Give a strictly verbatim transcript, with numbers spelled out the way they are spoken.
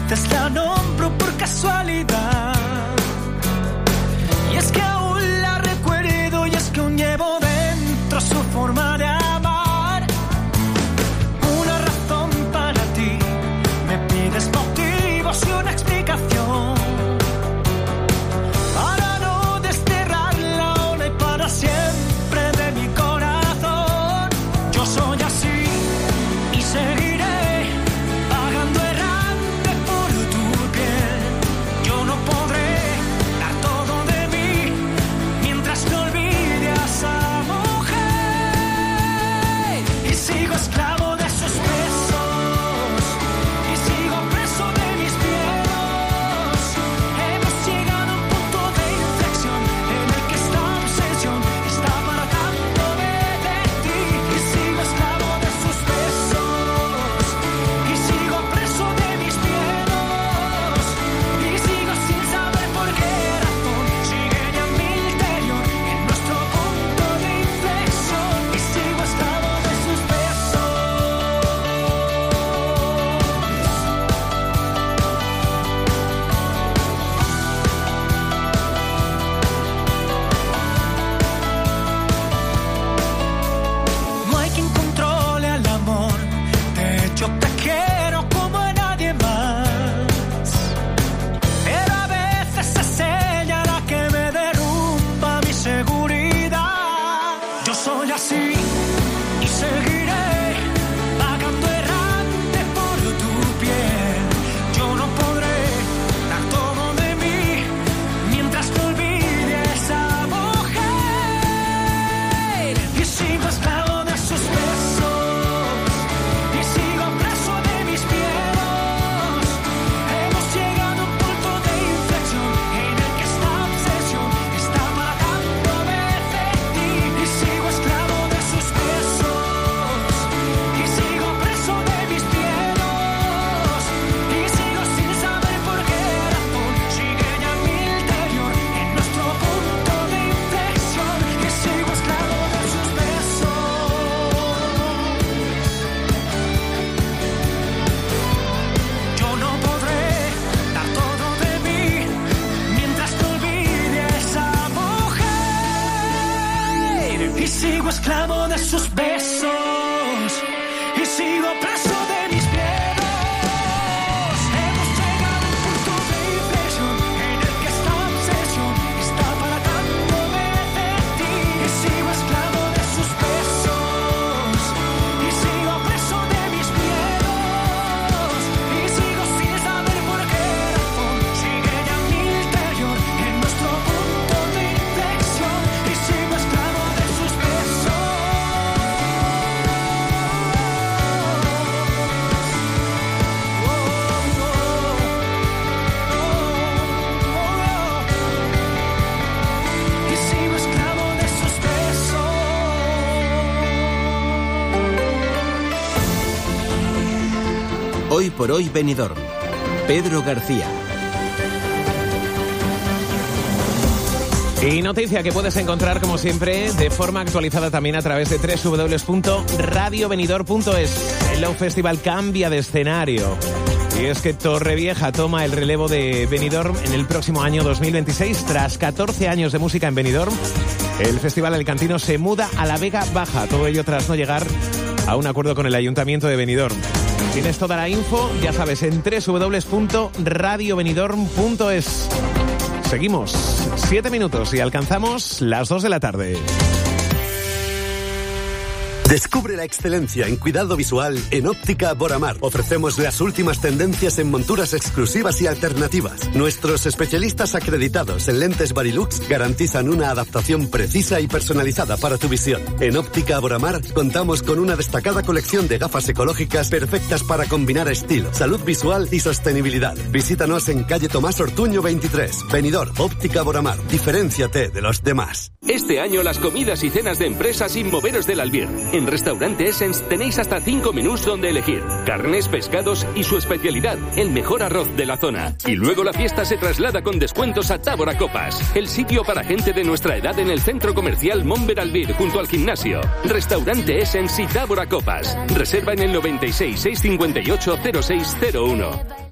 veces la nombro por casualidad. Y es que aún la recuerdo y es que aún llevo dentro su forma de amar. Una razón para ti, me pides motivos y una explicación. Para no desterrarla ahora y para siempre de mi corazón. Yo soy así y seguiré. Esclavo de sus besos y sigo preso de mis miedos. Hemos llegado a un punto de inflexión en el que esta obsesión está para tanto de ti. Y sigo esclavo de sus besos y sigo preso de mis miedos. Y sigo sin saber por qué razón sigue ya mi interior en nuestro punto de inflexión. Y sigo esclavo de sus besos. Yo te quiero como a nadie más, pero a veces es ella la que me derrumba mi seguridad. Yo soy así y seguiré vagando errante por tu piel. Yo no podré dar todo de mí mientras te olvide esa mujer. Y sigo esclavo de sus besos. Esclavo de sus besos y sigo preso de mis miedos. Hemos llegado a un punto de inflexión en el que esta obsesión está para tanto de ti. Y sigo esclavo de sus besos y sigo preso de mis miedos. Y sigo sin saber por qué razón sigue ya mi interior en nuestro punto de inflexión. Y sigo esclavo de sus besos. Hoy por hoy Benidorm. Pedro García. Y noticia que puedes encontrar, como siempre, de forma actualizada también a través de doble u doble u doble u punto radio benidorm punto es. El Low Festival cambia de escenario. Y es que Torrevieja toma el relevo de Benidorm en el próximo año dos mil veintiséis. Tras catorce años de música en Benidorm, el Festival Alicantino se muda a la Vega Baja. Todo ello tras no llegar a un acuerdo con el Ayuntamiento de Benidorm. Tienes toda la info, ya sabes, en doble u doble u doble u punto radio benidorm punto es. Seguimos, siete minutos y alcanzamos las dos de la tarde. Descubre la excelencia en cuidado visual en Óptica Boramar. Ofrecemos las últimas tendencias en monturas exclusivas y alternativas. Nuestros especialistas acreditados en lentes Varilux garantizan una adaptación precisa y personalizada para tu visión. En Óptica Boramar contamos con una destacada colección de gafas ecológicas perfectas para combinar estilo, salud visual y sostenibilidad. Visítanos en calle Tomás Ortuño veintitrés. Benidorm, Óptica Boramar. Diferénciate de los demás. Este año las comidas y cenas de empresa sin moveros del Albier. En Restaurante Essence tenéis hasta cinco menús donde elegir. Carnes, pescados y su especialidad, el mejor arroz de la zona. Y luego la fiesta se traslada con descuentos a Tábora Copas, el sitio para gente de nuestra edad en el centro comercial Monver Albir, junto al gimnasio. Restaurante Essence y Tábora Copas. Reserva en el noventa y seis, seiscientos cincuenta y ocho, cero seis cero uno.